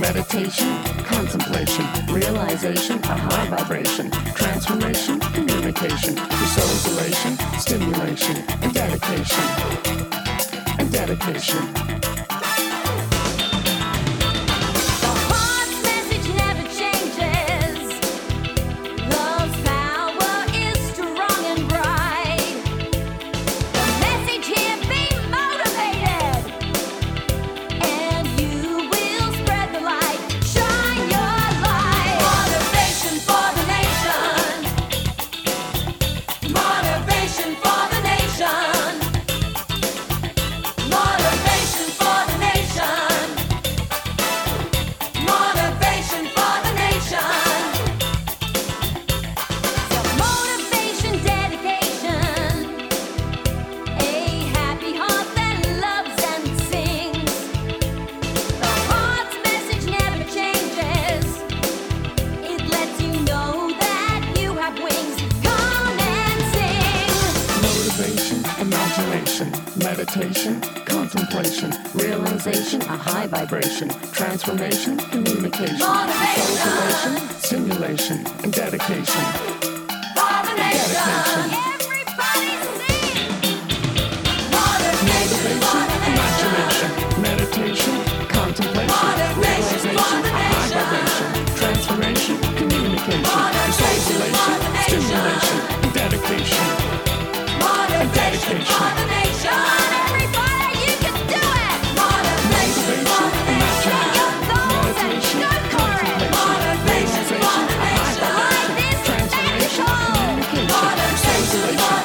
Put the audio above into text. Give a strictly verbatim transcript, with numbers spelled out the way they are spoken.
meditation, contemplation, realization, a high vibration, transformation, communication, resource elation, stimulation, and dedication, and dedication. Imagination, meditation, contemplation, realization, a high vibration, transformation, communication, motivation, stimulation, and dedication. Dedication. Motivation, imagination, meditation, contemplation, realization, a high vibration, transformation, communication, isolation, stimulation, and dedication. And dedication. Everybody, you can do it. Motivation, imagination, meditation, contemplation, realization, a high vibration, transformation, communication, isolation.